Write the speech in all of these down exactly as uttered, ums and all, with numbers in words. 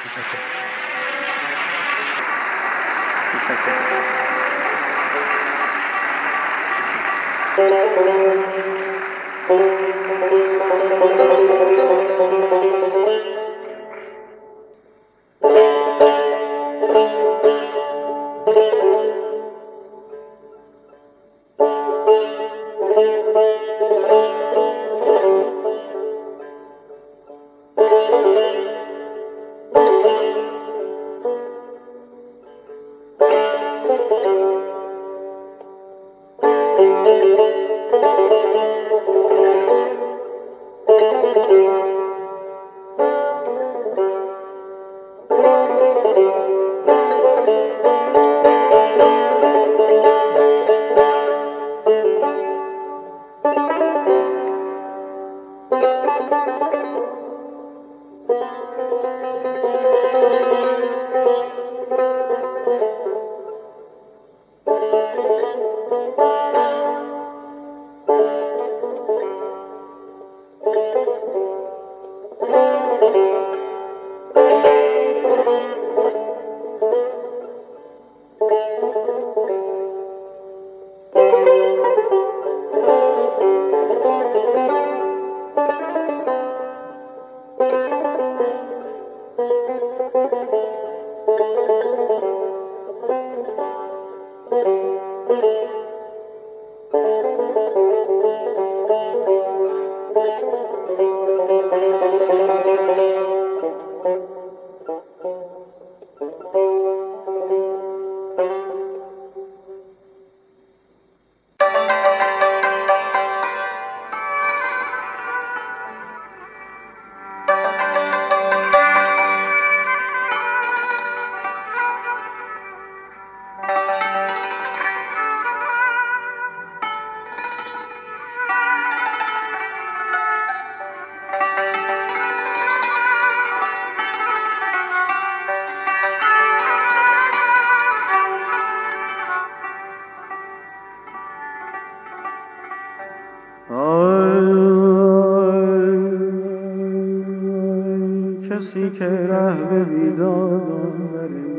کسی که ره به بیدادان بره،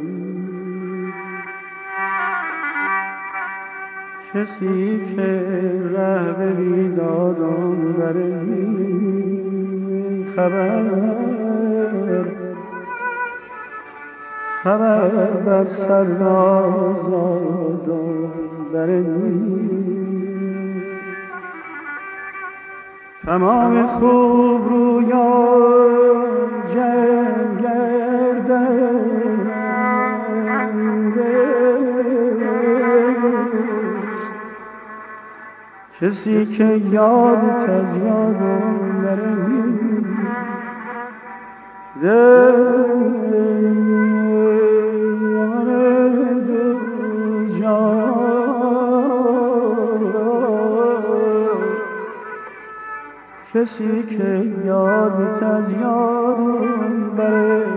کسی که ره به بیدادان بره، خبر خبر بر سرنازادان بره. تمام خوب رویان جنگ گردنده، کسی که یادت از یادم بره، کسی که یادت از یادم بره.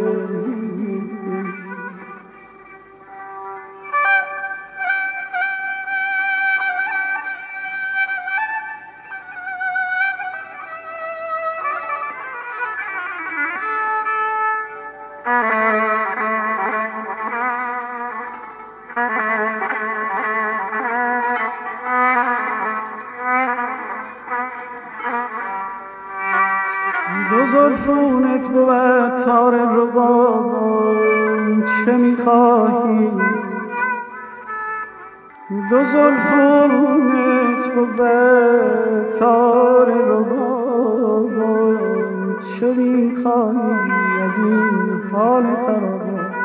دو زلفونت بود تار رباب، چه میخواهی؟ دو زلفونت بود تار رباب، چه میخواهی از این حال خراب؟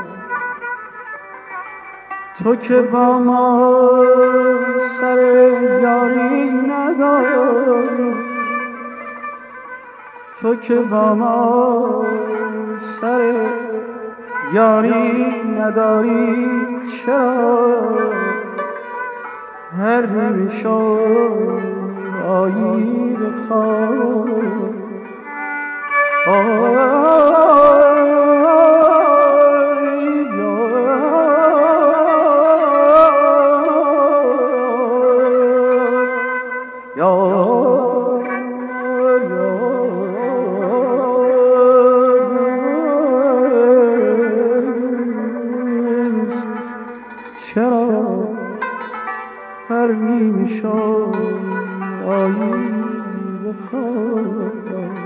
تو که با ما سر یاری نداری، تو که با ما سر یاری نداری، چرا هر نیمه شب آیی به خواب؟ شد آیی به خود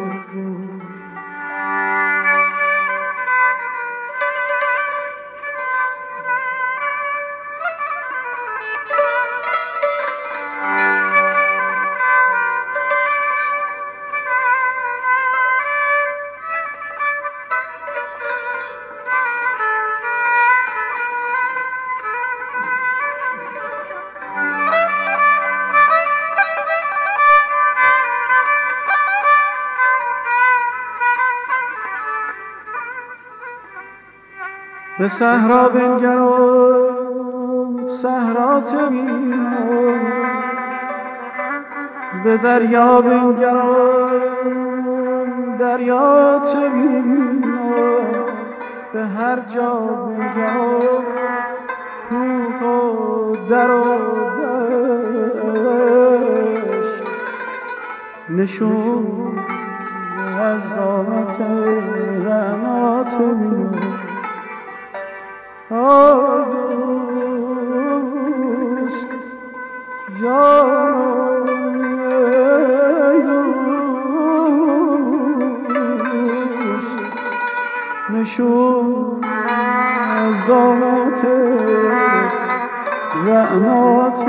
به صحرا بنگرم صحرات بینم به دریا بنگرم دریات بینم به هر جا بنگرم کوه و در و دشت نشون از قامت رعنات بینم آه دوست جان دوست نشون از قامت رعنات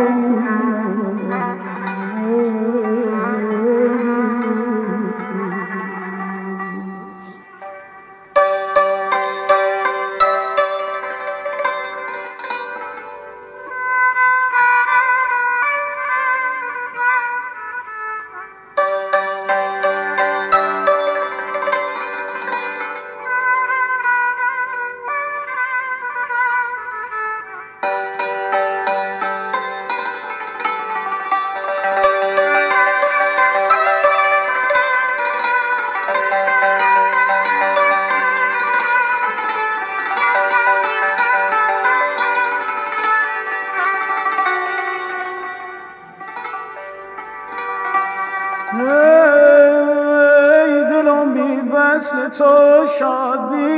ای دلم بی وصل تو شادی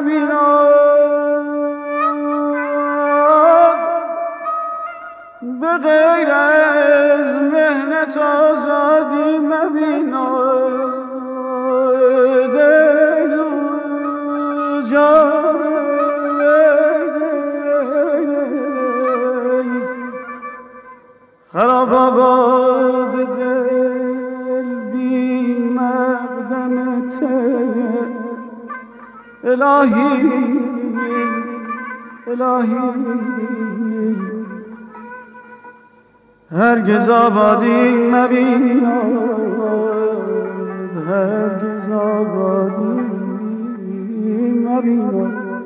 نبیناد به غیر از مهنت آزادی مبیناد دل و جان خراب آباد دل بی مقدمت الهی الهی هرگز آبادی مبیناد هرگز آبادی مبیناد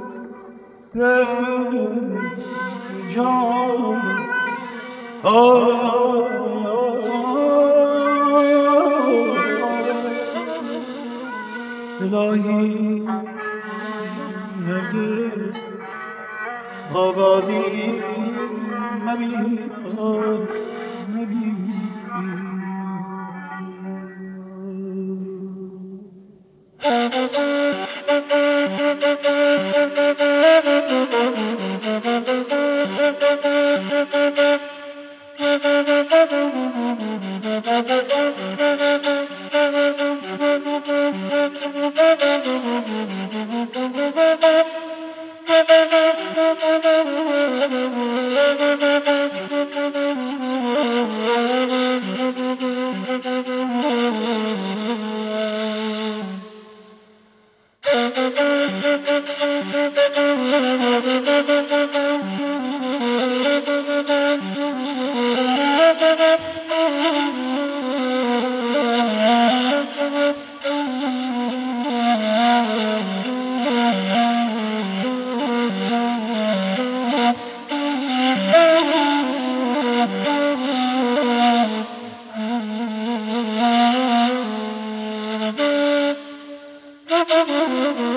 جان آه الهی هرگز آبادی مبیناد Thank you.